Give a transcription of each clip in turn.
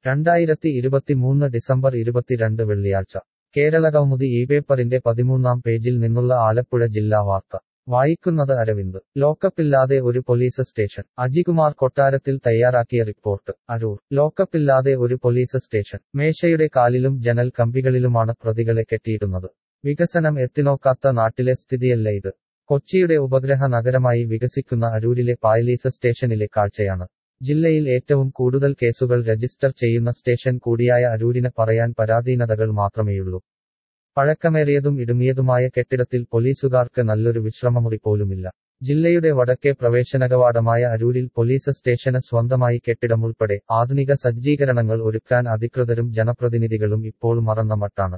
2023 December 22 വെള്ളിയാഴ്ച കേരളകൗമുദി പേപ്പറിന്റെ 13-ാം പേജിൽ നിന്നുള്ള ആലപ്പുഴ ജില്ലാ വാർത്ത വായിക്കുന്നത് അരവിന്ദ്. ലോക്കപ്പില്ലാതെ ഒരു പോലീസ് സ്റ്റേഷൻ. അജികുമാർ കൊട്ടാരത്തിൽ തയ്യാറാക്കിയ റിപ്പോർട്ട്. അരൂർ. ലോക്കപ്പില്ലാതെ ഒരു പോലീസ് സ്റ്റേഷൻ. മേശയുടെ കാലിലും ജനൽ കമ്പികളിലുമാണ് പ്രതികളെ കെട്ടിയിടുന്നത്. വികസനം എത്തിനോക്കാത്ത നാട്ടിലെ സ്ഥിതിയല്ല ഇത്. കൊച്ചിയുടെ ഉപഗ്രഹ നഗരമായി വികസിക്കുന്ന അരൂരിലെ പായലീസ് സ്റ്റേഷനിലെ കാഴ്ചയാണ്. ജില്ലയിൽ ഏറ്റവും കൂടുതൽ കേസുകൾ രജിസ്റ്റർ ചെയ്യുന്ന സ്റ്റേഷൻ കൂടിയായ അരൂരിന് പറയാൻ പരാധീനതകൾ മാത്രമേയുള്ളൂ. പഴക്കമേറിയതും ഇടുങ്ങിയതുമായ കെട്ടിടത്തിൽ പോലീസുകാർക്ക് നല്ലൊരു വിശ്രമമുറി പോലുമില്ല. ജില്ലയുടെ വടക്കേ പ്രവേശനകവാടമായ അരൂരിൽ പോലീസ് സ്റ്റേഷന് സ്വന്തമായി കെട്ടിടമുൾപ്പെടെ ആധുനിക സജ്ജീകരണങ്ങൾ ഒരുക്കാൻ അധികൃതരും ജനപ്രതിനിധികളും ഇപ്പോൾ മറന്ന മട്ടാണ്.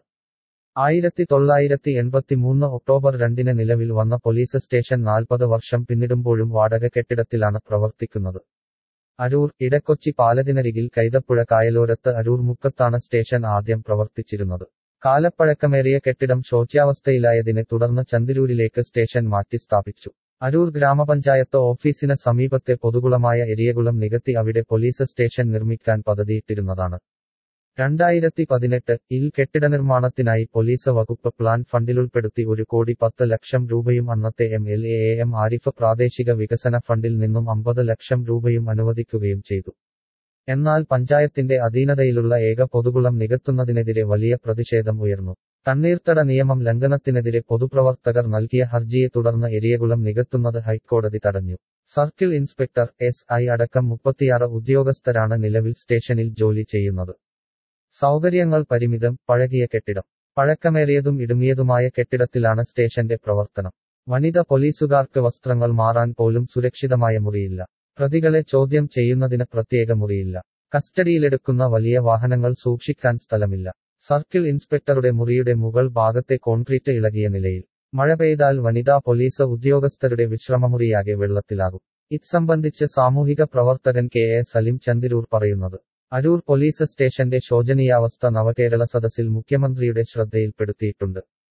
1983 ഒക്ടോബർ 2 നിലവിൽ വന്ന പോലീസ് സ്റ്റേഷൻ 40 വർഷം പിന്നിടുമ്പോഴും വാടക കെട്ടിടത്തിലാണ് പ്രവർത്തിക്കുന്നത്. അരൂർ ഇടക്കൊച്ചി പാലത്തിനരികിൽ കൈതപ്പുഴ കായലോരത്ത് അരൂർ മുക്കത്താണ് സ്റ്റേഷൻ ആദ്യം പ്രവർത്തിച്ചിരുന്നത്. കാലപ്പഴക്കമേറിയ കെട്ടിടം ശോച്യാവസ്ഥയിലായതിനെ തുടർന്ന് ചന്തിരൂരിലേക്ക് സ്റ്റേഷൻ മാറ്റി സ്ഥാപിച്ചു. അരൂർ ഗ്രാമപഞ്ചായത്ത് ഓഫീസിന് സമീപത്തെ പൊതുകുളമായ എരിയകുളം നികത്തി അവിടെ പോലീസ് സ്റ്റേഷൻ നിർമ്മിക്കാൻ പദ്ധതിയിട്ടിരുന്നതാണ്. 2018 കെട്ടിട നിർമ്മാണത്തിനായി പോലീസ് വകുപ്പ് പ്ലാൻ ഫണ്ടിലുൾപ്പെടുത്തി 1,10 ലക്ഷം രൂപയും അന്നത്തെ MLA AM ആരിഫ് പ്രാദേശിക വികസന ഫണ്ടിൽ നിന്നും 50 ലക്ഷം രൂപയും അനുവദിക്കുകയും ചെയ്തു. എന്നാൽ പഞ്ചായത്തിന്റെ അധീനതയിലുള്ള ഏക പൊതുകുളം നികത്തുന്നതിനെതിരെ വലിയ പ്രതിഷേധം ഉയർന്നു. തണ്ണീർത്തട നിയമം ലംഘനത്തിനെതിരെ പൊതുപ്രവർത്തകർ നൽകിയ ഹർജിയെ തുടർന്ന് എരിയകുളം നികത്തുന്നത് ഹൈക്കോടതി തടഞ്ഞു. സർക്കിൾ ഇൻസ്പെക്ടർ SI അടക്കം 36 ഉദ്യോഗസ്ഥരാണ് നിലവിൽ സ്റ്റേഷനിൽ ജോലി ചെയ്യുന്നത്. സൗകര്യങ്ങൾ പരിമിതം. പഴകിയ കെട്ടിടം. പഴക്കമേറിയതും ഇടുങ്ങിയതുമായ കെട്ടിടത്തിലാണ് സ്റ്റേഷന്റെ പ്രവർത്തനം. വനിത പോലീസുകാർക്ക് വസ്ത്രങ്ങൾ മാറാൻ പോലും സുരക്ഷിതമായ മുറിയില്ല. പ്രതികളെ ചോദ്യം ചെയ്യുന്നതിന് പ്രത്യേക മുറിയില്ല. കസ്റ്റഡിയിലെടുക്കുന്ന വലിയ വാഹനങ്ങൾ സൂക്ഷിക്കാൻ സ്ഥലമില്ല. സർക്കിൾ ഇൻസ്പെക്ടറുടെ മുറിയുടെ മുകൾ ഭാഗത്തെ കോൺക്രീറ്റ് ഇളകിയ നിലയിൽ. മഴ പെയ്താൽ വനിതാ പോലീസ് ഉദ്യോഗസ്ഥരുടെ വിശ്രമമുറിയാകെ വെള്ളത്തിലാകും. ഇത് സംബന്ധിച്ച് സാമൂഹിക പ്രവർത്തകൻ KA സലിം ചന്തിരൂർ പറയുന്നത്. അരൂർ പോലീസ് സ്റ്റേഷന്റെ ശോചനീയാവസ്ഥ നവകേരള സദസ്സിൽ മുഖ്യമന്ത്രിയുടെ ശ്രദ്ധയിൽപ്പെടുത്തിയിട്ടുണ്ട്.